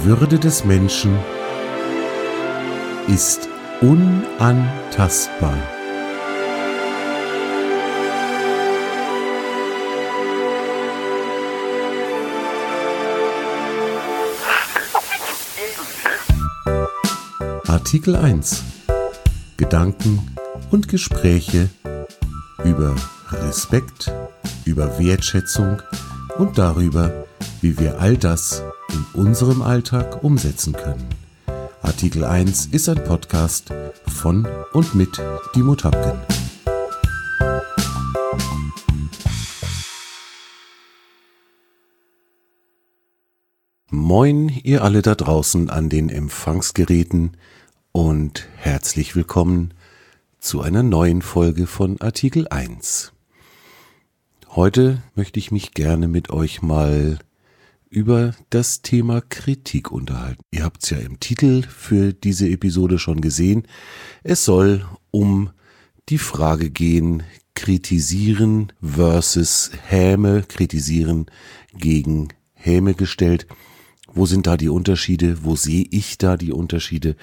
Würde des Menschen ist unantastbar. Artikel 1. Gedanken und Gespräche über Respekt, über Wertschätzung und darüber, wie wir all das in unserem Alltag umsetzen können. Artikel 1 ist ein Podcast von und mit Dimo Tapken. Moin, ihr alle da draußen an den Empfangsgeräten und herzlich willkommen zu einer neuen Folge von Artikel 1. Heute möchte ich mich gerne mit euch mal über das Thema Kritik unterhalten. Ihr habt es ja im Titel für diese Episode schon gesehen. Es soll um die Frage gehen, kritisieren versus Häme, kritisieren gegen Häme gestellt. Wo sind da die Unterschiede? Wo sehe ich da die Unterschiede?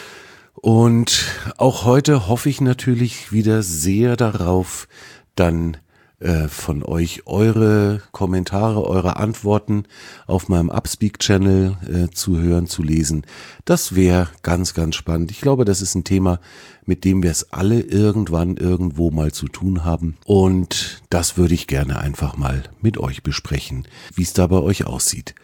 Und auch heute hoffe ich natürlich wieder sehr darauf, dann von euch eure Kommentare, eure Antworten auf meinem Upspeak-Channel zu hören, zu lesen. Das wäre ganz, ganz spannend. Ich glaube, das ist ein Thema, mit dem wir es alle irgendwann irgendwo mal zu tun haben. Und das würde ich gerne einfach mal mit euch besprechen, wie es da bei euch aussieht.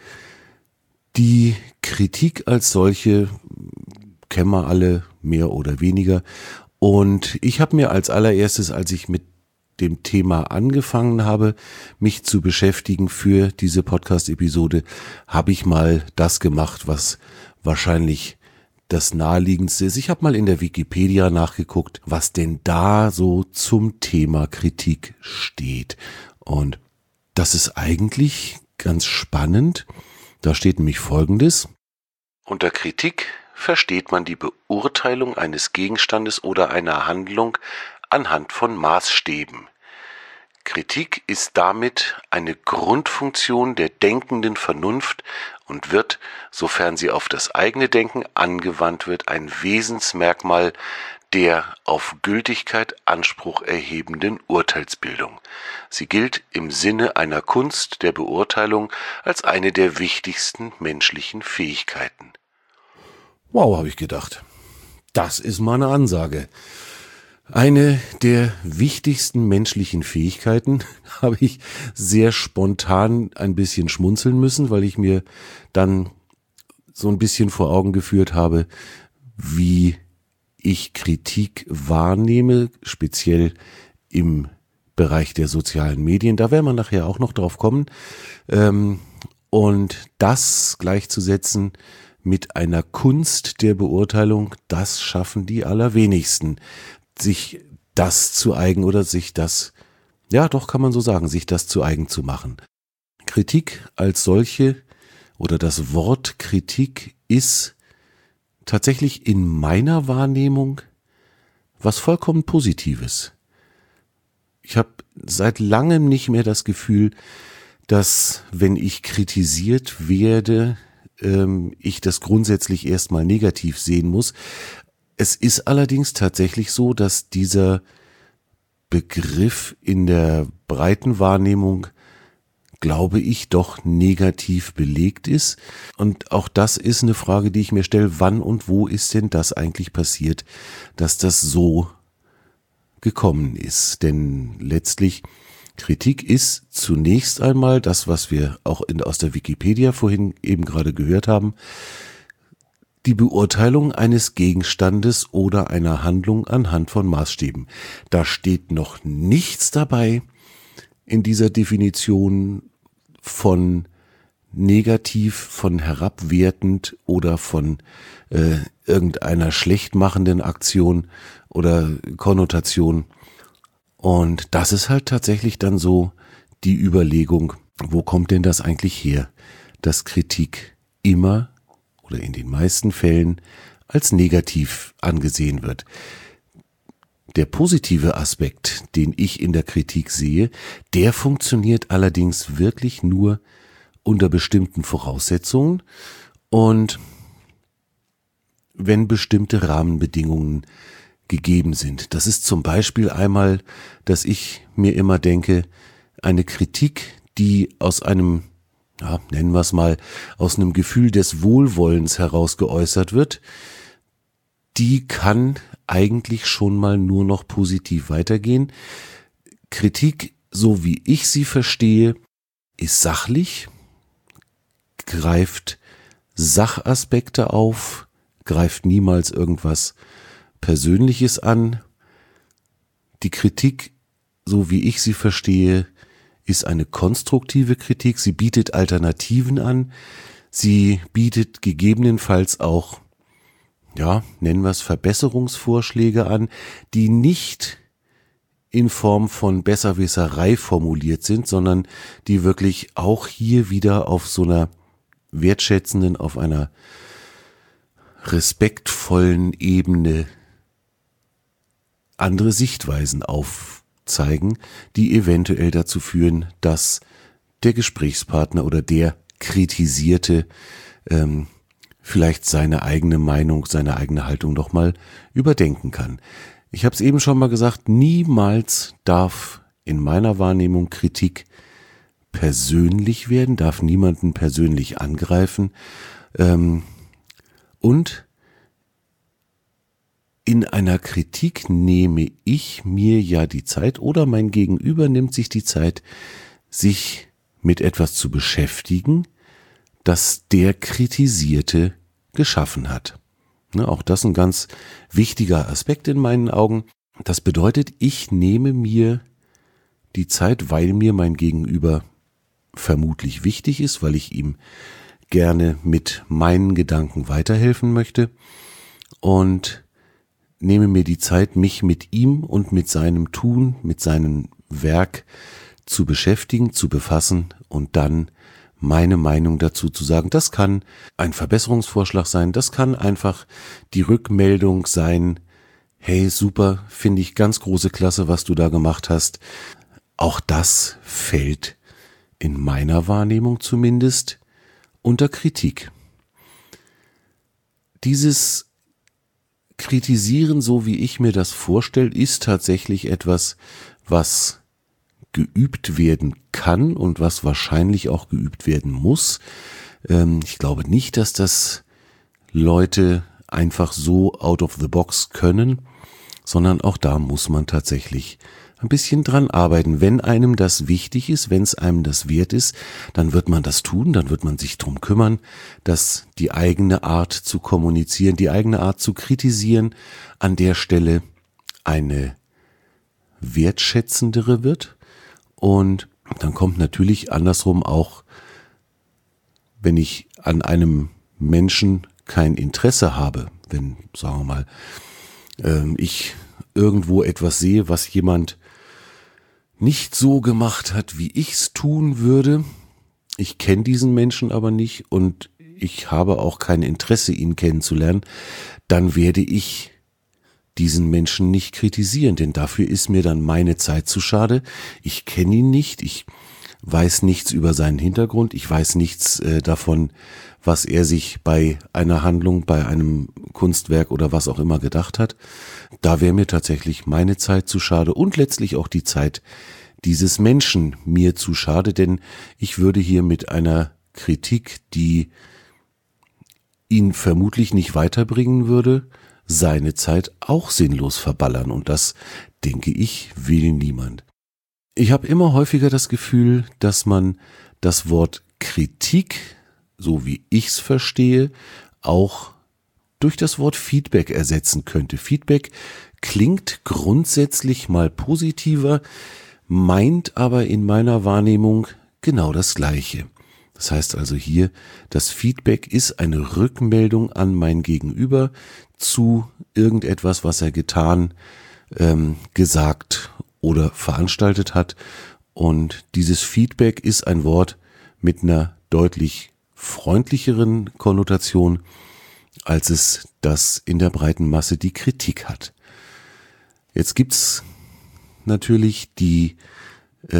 Die Kritik als solche kennen wir alle mehr oder weniger. Und ich habe mir als allererstes, als ich mit dem Thema angefangen habe, mich zu beschäftigen für diese Podcast-Episode, habe ich mal das gemacht, was wahrscheinlich das Naheliegendste ist. Ich habe mal in der Wikipedia nachgeguckt, was denn da so zum Thema Kritik steht. Und das ist eigentlich ganz spannend. Da steht nämlich Folgendes: Unter Kritik versteht man die Beurteilung eines Gegenstandes oder einer Handlung anhand von Maßstäben. Kritik ist damit eine Grundfunktion der denkenden Vernunft und wird, sofern sie auf das eigene Denken angewandt wird, ein Wesensmerkmal der auf Gültigkeit Anspruch erhebenden Urteilsbildung. Sie gilt im Sinne einer Kunst der Beurteilung als eine der wichtigsten menschlichen Fähigkeiten. Wow, habe ich gedacht. Das ist mal eine Ansage. Eine der wichtigsten menschlichen Fähigkeiten, habe ich sehr spontan ein bisschen schmunzeln müssen, weil ich mir dann so ein bisschen vor Augen geführt habe, wie ich Kritik wahrnehme, speziell im Bereich der sozialen Medien. Da werden wir nachher auch noch drauf kommen. Und das gleichzusetzen mit einer Kunst der Beurteilung, das schaffen die allerwenigsten, sich das zu eigen oder sich das, ja doch kann man so sagen, sich das zu eigen zu machen. Kritik als solche oder das Wort Kritik ist tatsächlich in meiner Wahrnehmung was vollkommen Positives. Ich habe seit langem nicht mehr das Gefühl, dass wenn ich kritisiert werde, ich das grundsätzlich erstmal negativ sehen muss. Es ist allerdings tatsächlich so, dass dieser Begriff in der breiten Wahrnehmung, glaube ich, doch negativ belegt ist. Und auch das ist eine Frage, die ich mir stelle, wann und wo ist denn das eigentlich passiert, dass das so gekommen ist? Denn letztlich Kritik ist zunächst einmal das, was wir auch aus der Wikipedia vorhin eben gerade gehört haben, die Beurteilung eines Gegenstandes oder einer Handlung anhand von Maßstäben. Da steht noch nichts dabei in dieser Definition von negativ, von herabwertend oder von irgendeiner schlechtmachenden Aktion oder Konnotation. Und das ist halt tatsächlich dann so die Überlegung, wo kommt denn das eigentlich her, dass Kritik immer oder in den meisten Fällen als negativ angesehen wird. Der positive Aspekt, den ich in der Kritik sehe, der funktioniert allerdings wirklich nur unter bestimmten Voraussetzungen Und wenn bestimmte Rahmenbedingungen gegeben sind. Das ist zum Beispiel einmal, dass ich mir immer denke, eine Kritik, die aus einem, nennen wir es mal, aus einem Gefühl des Wohlwollens heraus geäußert wird, die kann eigentlich schon mal nur noch positiv weitergehen. Kritik, so wie ich sie verstehe, ist sachlich, greift Sachaspekte auf, greift niemals irgendwas Persönliches an. Die Kritik, so wie ich sie verstehe, ist eine konstruktive Kritik. Sie bietet Alternativen an. Sie bietet gegebenenfalls auch, nennen wir es Verbesserungsvorschläge an, die nicht in Form von Besserwisserei formuliert sind, sondern die wirklich auch hier wieder auf so einer wertschätzenden, auf einer respektvollen Ebene andere Sichtweisen aufzeigen, die eventuell dazu führen, dass der Gesprächspartner oder der Kritisierte vielleicht seine eigene Meinung, seine eigene Haltung noch mal überdenken kann. Ich habe es eben schon mal gesagt, niemals darf in meiner Wahrnehmung Kritik persönlich werden, darf niemanden persönlich angreifen und in einer Kritik nehme ich mir ja die Zeit oder mein Gegenüber nimmt sich die Zeit, sich mit etwas zu beschäftigen, das der Kritisierte geschaffen hat. Auch das ein ganz wichtiger Aspekt in meinen Augen. Das bedeutet, ich nehme mir die Zeit, weil mir mein Gegenüber vermutlich wichtig ist, weil ich ihm gerne mit meinen Gedanken weiterhelfen möchte und nehme mir die Zeit, mich mit ihm und mit seinem Tun, mit seinem Werk zu beschäftigen, zu befassen und dann meine Meinung dazu zu sagen. Das kann ein Verbesserungsvorschlag sein, das kann einfach die Rückmeldung sein, hey, super, finde ich ganz große Klasse, was du da gemacht hast. Auch das fällt in meiner Wahrnehmung zumindest unter Kritik. Dieses Kritisieren, so wie ich mir das vorstelle, ist tatsächlich etwas, was geübt werden kann und was wahrscheinlich auch geübt werden muss. Ich glaube nicht, dass das Leute einfach so out of the box können, sondern auch da muss man tatsächlich ein bisschen dran arbeiten. Wenn einem das wichtig ist, wenn es einem das wert ist, dann wird man das tun, dann wird man sich drum kümmern, dass die eigene Art zu kommunizieren, die eigene Art zu kritisieren an der Stelle eine wertschätzendere wird. Und dann kommt natürlich andersrum auch, wenn ich an einem Menschen kein Interesse habe, wenn, sagen wir mal, ich irgendwo etwas sehe, was jemand nicht so gemacht hat, wie ich's tun würde. Ich kenne diesen Menschen aber nicht und ich habe auch kein Interesse, ihn kennenzulernen. Dann werde ich diesen Menschen nicht kritisieren, denn dafür ist mir dann meine Zeit zu schade. Ich kenne ihn nicht, ich weiß nichts über seinen Hintergrund, ich weiß nichts davon, was er sich bei einer Handlung, bei einem Kunstwerk oder was auch immer gedacht hat. Da wäre mir tatsächlich meine Zeit zu schade und letztlich auch die Zeit dieses Menschen mir zu schade, denn ich würde hier mit einer Kritik, die ihn vermutlich nicht weiterbringen würde, seine Zeit auch sinnlos verballern und das, denke ich, will niemand. Ich habe immer häufiger das Gefühl, dass man das Wort Kritik, so wie ich's verstehe, auch durch das Wort Feedback ersetzen könnte. Feedback klingt grundsätzlich mal positiver, meint aber in meiner Wahrnehmung genau das Gleiche. Das heißt also hier, das Feedback ist eine Rückmeldung an mein Gegenüber zu irgendetwas, was er getan, gesagt oder veranstaltet hat. Und dieses Feedback ist ein Wort mit einer deutlich freundlicheren Konnotation, als es das in der breiten Masse die Kritik hat. Jetzt gibt's natürlich die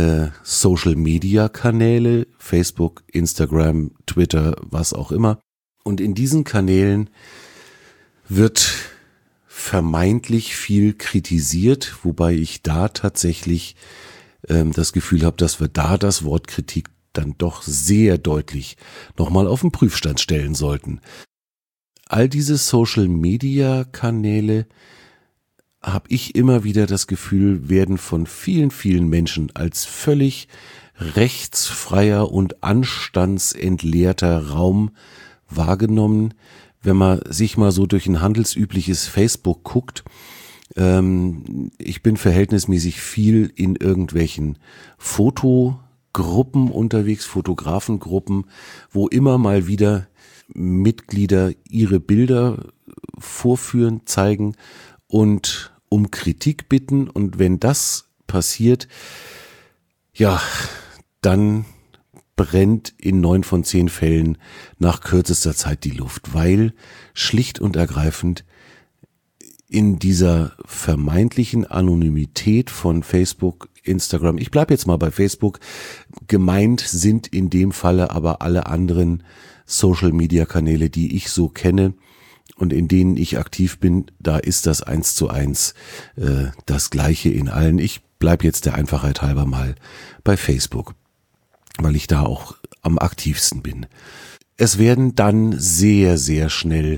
Social-Media-Kanäle, Facebook, Instagram, Twitter, was auch immer, Und in diesen Kanälen wird vermeintlich viel kritisiert, wobei ich da tatsächlich das Gefühl habe, dass wir da das Wort Kritik dann doch sehr deutlich nochmal auf den Prüfstand stellen sollten. All diese Social-Media-Kanäle, habe ich immer wieder das Gefühl, werden von vielen, vielen Menschen als völlig rechtsfreier und anstandsentleerter Raum wahrgenommen. Wenn man sich mal so durch ein handelsübliches Facebook guckt, ich bin verhältnismäßig viel in irgendwelchen Fotogruppen unterwegs, Fotografengruppen, wo immer mal wieder Mitglieder ihre Bilder vorführen, zeigen und um Kritik bitten. Und wenn das passiert, ja, dann brennt in 9 von 10 Fällen nach kürzester Zeit die Luft, weil schlicht und ergreifend in dieser vermeintlichen Anonymität von Facebook, Instagram, ich bleibe jetzt mal bei Facebook, gemeint sind in dem Falle aber alle anderen Social-Media-Kanäle, die ich so kenne und in denen ich aktiv bin, da ist das 1:1 das Gleiche in allen. Ich bleibe jetzt der Einfachheit halber mal bei Facebook, weil ich da auch am aktivsten bin. Es werden dann sehr, sehr schnell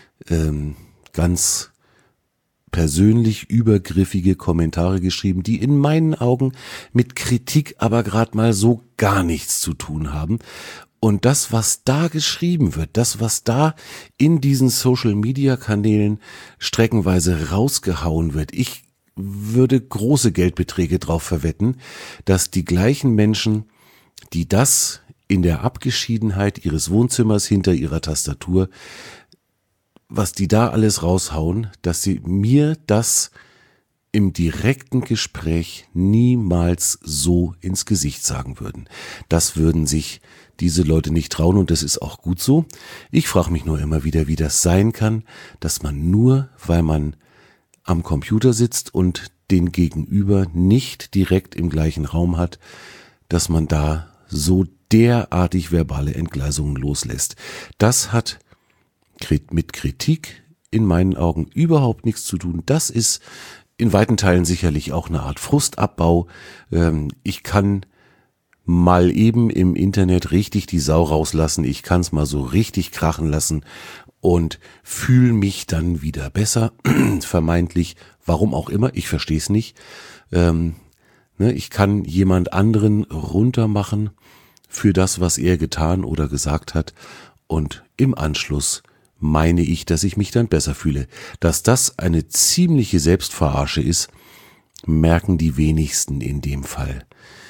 ganz persönlich übergriffige Kommentare geschrieben, die in meinen Augen mit Kritik aber gerade mal so gar nichts zu tun haben. Und das, was da geschrieben wird, das, was da in diesen Social-Media-Kanälen streckenweise rausgehauen wird, ich würde große Geldbeträge drauf verwetten, dass die gleichen Menschen, die das in der Abgeschiedenheit ihres Wohnzimmers hinter ihrer Tastatur, was die da alles raushauen, dass sie mir das im direkten Gespräch niemals so ins Gesicht sagen würden. Das würden sich diese Leute nicht trauen und das ist auch gut so. Ich frage mich nur immer wieder, wie das sein kann, dass man nur, weil man am Computer sitzt und den Gegenüber nicht direkt im gleichen Raum hat, dass man da so derartig verbale Entgleisungen loslässt. Das hat mit Kritik in meinen Augen überhaupt nichts zu tun. Das ist in weiten Teilen sicherlich auch eine Art Frustabbau. Ich kann mal eben im Internet richtig die Sau rauslassen. Ich kann es mal so richtig krachen lassen und fühle mich dann wieder besser, vermeintlich, warum auch immer, ich verstehe es nicht. Ich kann jemand anderen runtermachen für das, was er getan oder gesagt hat und im Anschluss meine ich, dass ich mich dann besser fühle. Dass das eine ziemliche Selbstverarsche ist, merken die wenigsten in dem Fall.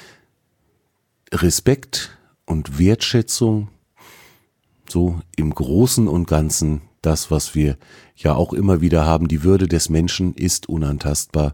Respekt und Wertschätzung, so im Großen und Ganzen, das, was wir ja auch immer wieder haben, die Würde des Menschen ist unantastbar,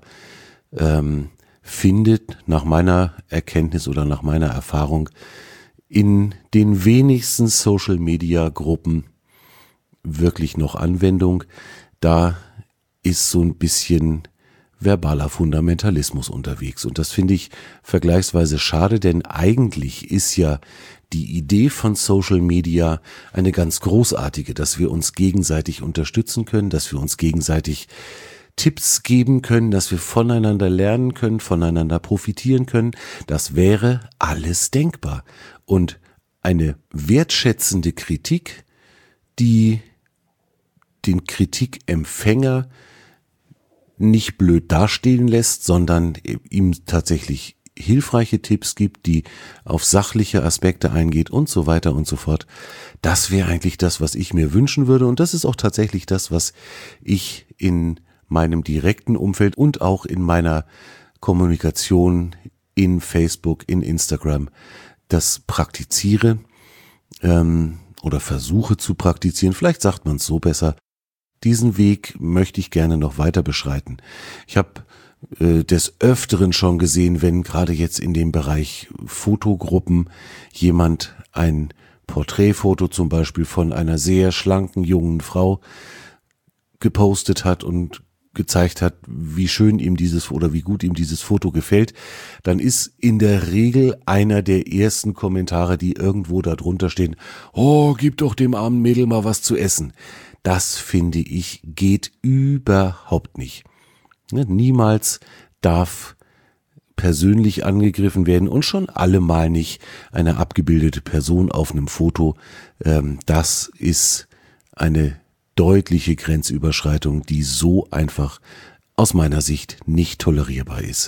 findet nach meiner Erkenntnis oder nach meiner Erfahrung in den wenigsten Social-Media-Gruppen wirklich noch Anwendung. Da ist so ein bisschen verbaler Fundamentalismus unterwegs. Und das finde ich vergleichsweise schade, denn eigentlich ist ja die Idee von Social Media eine ganz großartige, dass wir uns gegenseitig unterstützen können, dass wir uns gegenseitig Tipps geben können, dass wir voneinander lernen können, voneinander profitieren können. Das wäre alles denkbar. Und eine wertschätzende Kritik, die den Kritikempfänger nicht blöd dastehen lässt, sondern ihm tatsächlich hilfreiche Tipps gibt, die auf sachliche Aspekte eingeht und so weiter und so fort. Das wäre eigentlich das, was ich mir wünschen würde und das ist auch tatsächlich das, was ich in meinem direkten Umfeld und auch in meiner Kommunikation in Facebook, in Instagram, das praktiziere oder versuche zu praktizieren. Vielleicht sagt man es so besser. Diesen Weg möchte ich gerne noch weiter beschreiten. Ich habe des Öfteren schon gesehen, wenn gerade jetzt in dem Bereich Fotogruppen jemand ein Porträtfoto zum Beispiel von einer sehr schlanken jungen Frau gepostet hat und gezeigt hat, wie schön ihm dieses oder wie gut ihm dieses Foto gefällt, dann ist in der Regel einer der ersten Kommentare, die irgendwo da drunter stehen: oh, gib doch dem armen Mädel mal was zu essen. Das, finde ich, geht überhaupt nicht. Niemals darf persönlich angegriffen werden und schon allemal nicht eine abgebildete Person auf einem Foto. Das ist eine deutliche Grenzüberschreitung, die so einfach aus meiner Sicht nicht tolerierbar ist.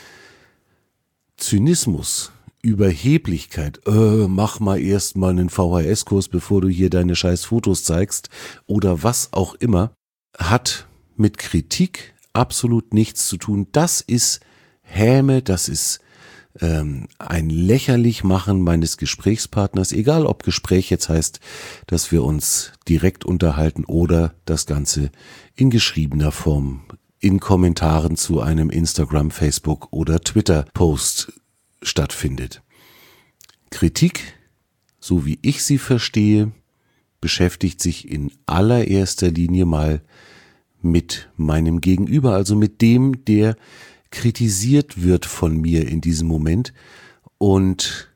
Zynismus, Überheblichkeit, mach mal erst mal einen VHS-Kurs, bevor du hier deine scheiß Fotos zeigst oder was auch immer, hat mit Kritik absolut nichts zu tun. Das ist Häme, das ist ein Lächerlichmachen meines Gesprächspartners, egal ob Gespräch jetzt heißt, dass wir uns direkt unterhalten oder das Ganze in geschriebener Form, in Kommentaren zu einem Instagram, Facebook oder Twitter-Post stattfindet. Kritik, so wie ich sie verstehe, beschäftigt sich in allererster Linie mal mit meinem Gegenüber, also mit dem, der kritisiert wird von mir in diesem Moment. Und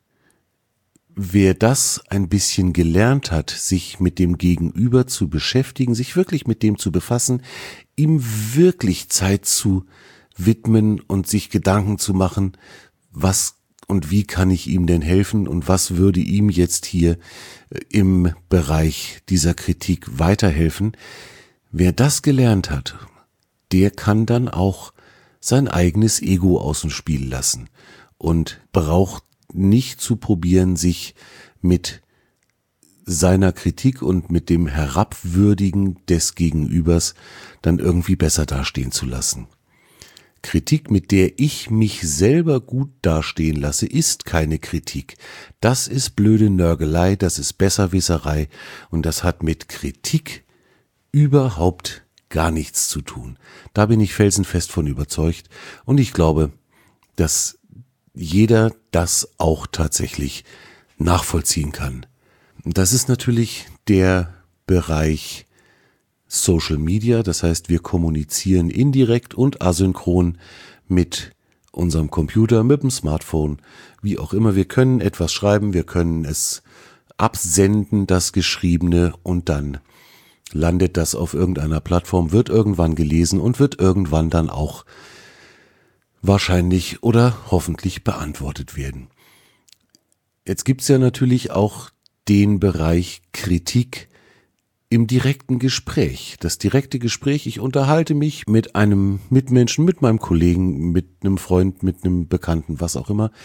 wer das ein bisschen gelernt hat, sich mit dem Gegenüber zu beschäftigen, sich wirklich mit dem zu befassen, ihm wirklich Zeit zu widmen und sich Gedanken zu machen, was und wie kann ich ihm denn helfen und was würde ihm jetzt hier im Bereich dieser Kritik weiterhelfen. Wer das gelernt hat, der kann dann auch sein eigenes Ego aus dem Spiel lassen und braucht nicht zu probieren, sich mit seiner Kritik und mit dem Herabwürdigen des Gegenübers dann irgendwie besser dastehen zu lassen. Kritik, mit der ich mich selber gut dastehen lasse, ist keine Kritik. Das ist blöde Nörgelei, das ist Besserwisserei und das hat mit Kritik überhaupt gar nichts zu tun. Da bin ich felsenfest von überzeugt und ich glaube, dass jeder das auch tatsächlich nachvollziehen kann. Das ist natürlich der Bereich Social Media, das heißt, wir kommunizieren indirekt und asynchron mit unserem Computer, mit dem Smartphone, wie auch immer. Wir können etwas schreiben, wir können es absenden, das Geschriebene, und dann landet das auf irgendeiner Plattform, wird irgendwann gelesen und wird irgendwann dann auch wahrscheinlich oder hoffentlich beantwortet werden. Jetzt gibt's ja natürlich auch den Bereich Kritik im direkten Gespräch. Das direkte Gespräch, ich unterhalte mich mit einem Mitmenschen, mit meinem Kollegen, mit einem Freund, mit einem Bekannten, was auch immer.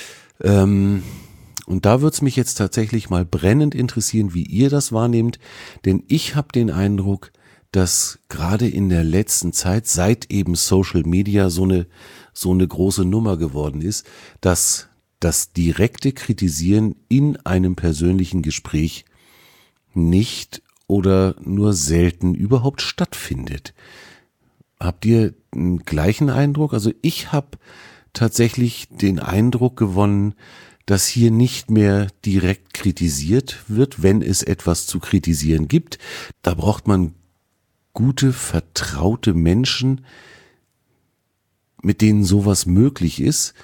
Und da wird's mich jetzt tatsächlich mal brennend interessieren, wie ihr das wahrnehmt, denn ich habe den Eindruck, dass gerade in der letzten Zeit, seit eben Social Media so eine große Nummer geworden ist, dass das direkte Kritisieren in einem persönlichen Gespräch nicht oder nur selten überhaupt stattfindet. Habt ihr den gleichen Eindruck? Also ich habe tatsächlich den Eindruck gewonnen, dass hier nicht mehr direkt kritisiert wird, wenn es etwas zu kritisieren gibt. Da braucht man gute, vertraute Menschen, mit denen sowas möglich ist.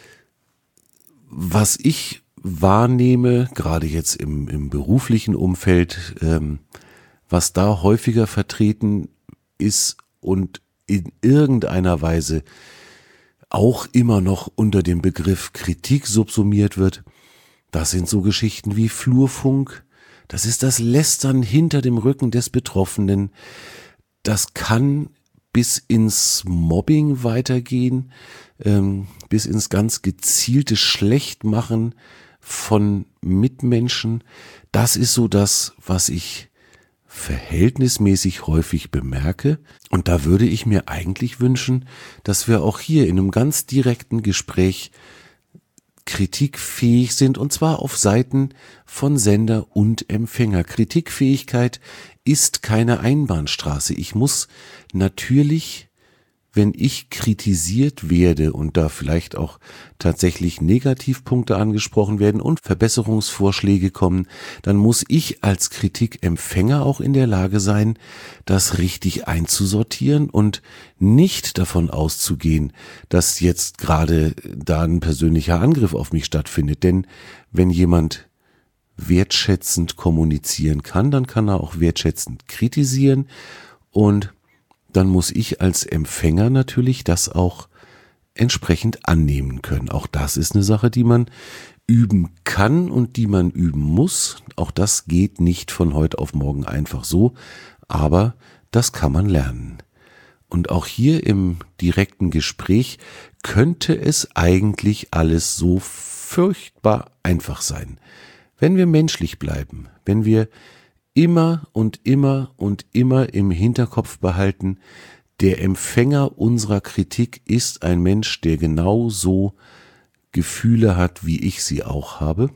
Was ich wahrnehme, gerade jetzt im beruflichen Umfeld, was da häufiger vertreten ist und in irgendeiner Weise auch immer noch unter dem Begriff Kritik subsumiert wird, das sind so Geschichten wie Flurfunk, das ist das Lästern hinter dem Rücken des Betroffenen, das kann bis ins Mobbing weitergehen, bis ins ganz gezielte Schlechtmachen von Mitmenschen. Das ist so das, was ich verhältnismäßig häufig bemerke. Und da würde ich mir eigentlich wünschen, dass wir auch hier in einem ganz direkten Gespräch kritikfähig sind, und zwar auf Seiten von Sender und Empfänger. Kritikfähigkeit ist keine Einbahnstraße. Ich muss natürlich wenn ich kritisiert werde und da vielleicht auch tatsächlich Negativpunkte angesprochen werden und Verbesserungsvorschläge kommen, dann muss ich als Kritikempfänger auch in der Lage sein, das richtig einzusortieren und nicht davon auszugehen, dass jetzt gerade da ein persönlicher Angriff auf mich stattfindet. Denn wenn jemand wertschätzend kommunizieren kann, dann kann er auch wertschätzend kritisieren, und dann muss ich als Empfänger natürlich das auch entsprechend annehmen können. Auch das ist eine Sache, die man üben kann und die man üben muss. Auch das geht nicht von heute auf morgen einfach so, aber das kann man lernen. Und auch hier im direkten Gespräch könnte es eigentlich alles so furchtbar einfach sein. Wenn wir menschlich bleiben, wenn wir immer und immer und immer im Hinterkopf behalten, der Empfänger unserer Kritik ist ein Mensch, der genauso Gefühle hat, wie ich sie auch habe.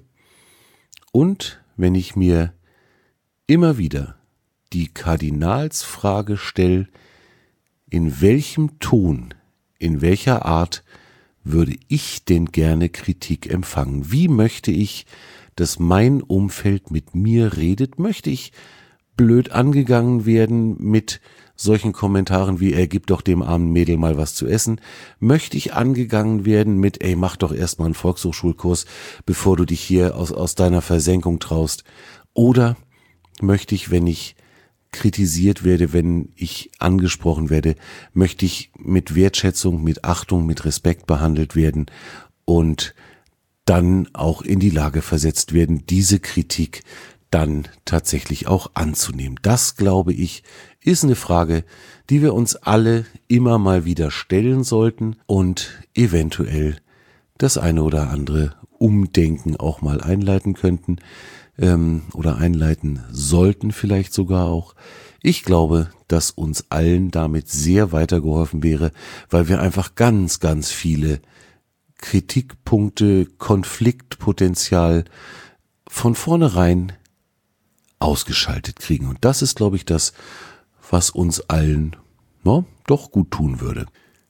Und wenn ich mir immer wieder die Kardinalsfrage stelle, in welchem Ton, in welcher Art würde ich denn gerne Kritik empfangen? Wie möchte ich, dass mein Umfeld mit mir redet? Möchte ich blöd angegangen werden mit solchen Kommentaren wie, gib doch dem armen Mädel mal was zu essen? Möchte ich angegangen werden mit, mach doch erstmal einen Volkshochschulkurs, bevor du dich hier aus deiner Versenkung traust? Oder möchte ich, wenn ich kritisiert werde, wenn ich angesprochen werde, möchte ich mit Wertschätzung, mit Achtung, mit Respekt behandelt werden und dann auch in die Lage versetzt werden, diese Kritik dann tatsächlich auch anzunehmen. Das, glaube ich, ist eine Frage, die wir uns alle immer mal wieder stellen sollten und eventuell das eine oder andere Umdenken auch mal einleiten könnten oder einleiten sollten vielleicht sogar auch. Ich glaube, dass uns allen damit sehr weitergeholfen wäre, weil wir einfach ganz, ganz viele Kritikpunkte, Konfliktpotenzial von vornherein ausgeschaltet kriegen. Und das ist, glaube ich, das, was uns allen doch gut tun würde.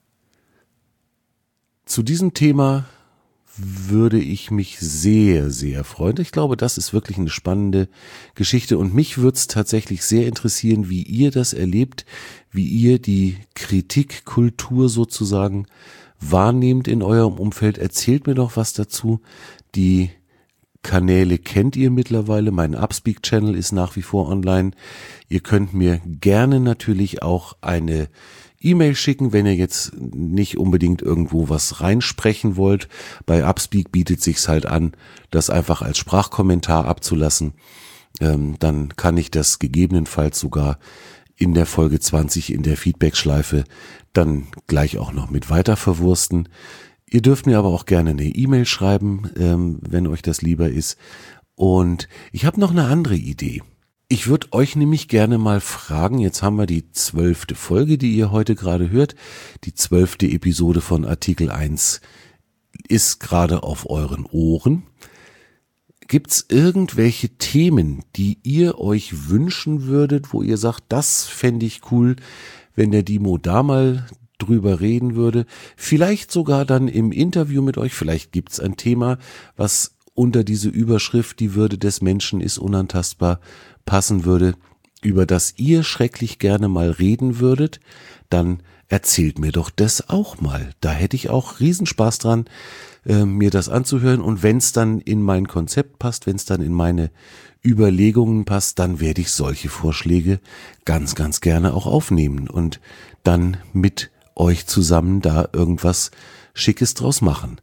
Zu diesem Thema würde ich mich sehr, sehr freuen. Ich glaube, das ist wirklich eine spannende Geschichte und mich würde es tatsächlich sehr interessieren, wie ihr das erlebt, wie ihr die Kritikkultur sozusagen wahrnehmt in eurem Umfeld. Erzählt mir doch was dazu. Die Kanäle kennt ihr mittlerweile. Mein Upspeak-Channel ist nach wie vor online. Ihr könnt mir gerne natürlich auch eine E-Mail schicken, wenn ihr jetzt nicht unbedingt irgendwo was reinsprechen wollt. Bei Upspeak bietet sich's halt an, das einfach als Sprachkommentar abzulassen. Dann kann ich das gegebenenfalls sogar in der Folge 20 in der Feedback-Schleife dann gleich auch noch mit weiter verwursten. Ihr dürft mir aber auch gerne eine E-Mail schreiben, wenn euch das lieber ist. Und ich habe noch eine andere Idee. Ich würde euch nämlich gerne mal fragen, jetzt haben wir die 12. Folge, die ihr heute gerade hört. Die 12. Episode von Artikel 1 ist gerade auf euren Ohren. Gibt's irgendwelche Themen, die ihr euch wünschen würdet, wo ihr sagt, das fände ich cool, wenn der Dimo da mal drüber reden würde? Vielleicht sogar dann im Interview mit euch. Vielleicht gibt's ein Thema, was unter diese Überschrift, die Würde des Menschen ist unantastbar, passen würde, über das ihr schrecklich gerne mal reden würdet. Dann erzählt mir doch das auch mal. Da hätte ich auch Riesenspaß dran, mir das anzuhören. Und wenn es dann in mein Konzept passt, wenn es dann in meine Überlegungen passt, dann werde ich solche Vorschläge ganz, ganz gerne auch aufnehmen und dann mit euch zusammen da irgendwas Schickes draus machen.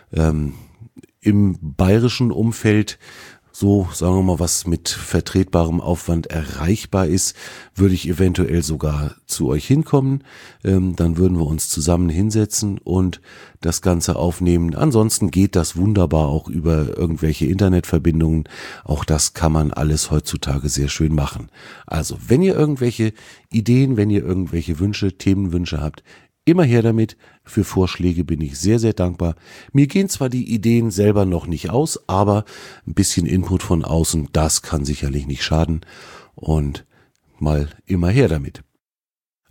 Im bayerischen Umfeld, so sagen wir mal, was mit vertretbarem Aufwand erreichbar ist, würde ich eventuell sogar zu euch hinkommen. Dann würden wir uns zusammen hinsetzen und das Ganze aufnehmen. Ansonsten geht das wunderbar auch über irgendwelche Internetverbindungen. Auch das kann man alles heutzutage sehr schön machen. Also, wenn ihr irgendwelche Ideen, wenn ihr irgendwelche Wünsche, Themenwünsche habt, immer her damit. Für Vorschläge bin ich sehr, sehr dankbar. Mir gehen zwar die Ideen selber noch nicht aus, aber ein bisschen Input von außen, das kann sicherlich nicht schaden. Und mal immer her damit.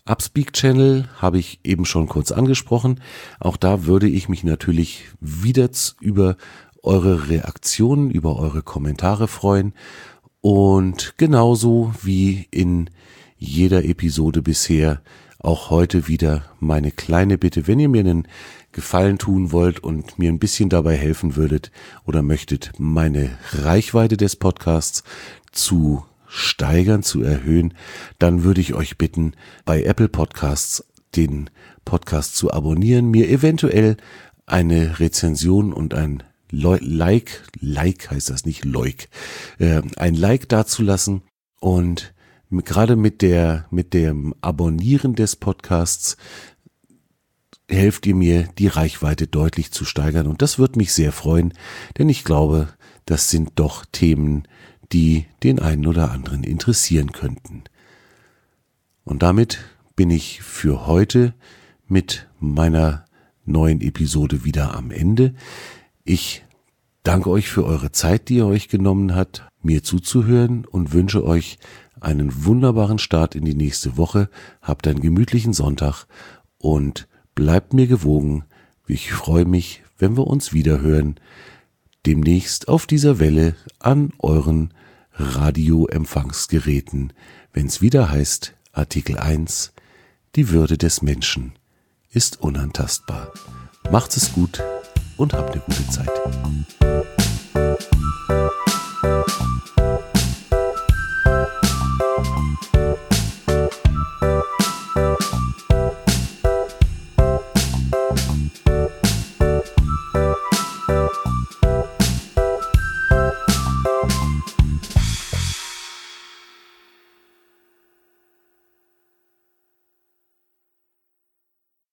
Upspeak Channel habe ich eben schon kurz angesprochen. Auch da würde ich mich natürlich wieder über eure Reaktionen, über eure Kommentare freuen. Und genauso wie in jeder Episode bisher auch heute wieder meine kleine Bitte, wenn ihr mir einen Gefallen tun wollt und mir ein bisschen dabei helfen würdet oder möchtet, meine Reichweite des Podcasts zu steigern, zu erhöhen, dann würde ich euch bitten, bei Apple Podcasts den Podcast zu abonnieren, mir eventuell eine Rezension und ein Like heißt das nicht, ein Like dazulassen und gerade mit dem Abonnieren des Podcasts helft ihr mir, die Reichweite deutlich zu steigern und das wird mich sehr freuen, denn ich glaube, das sind doch Themen, die den einen oder anderen interessieren könnten. Und damit bin ich für heute mit meiner neuen Episode wieder am Ende. Ich danke euch für eure Zeit, die ihr euch genommen habt, mir zuzuhören und wünsche euch einen wunderbaren Start in die nächste Woche. Habt einen gemütlichen Sonntag und bleibt mir gewogen. Ich freue mich, wenn wir uns wieder hören. Demnächst auf dieser Welle an euren Radioempfangsgeräten, wenn es wieder heißt, Artikel 1, die Würde des Menschen ist unantastbar. Macht's es gut und habt eine gute Zeit.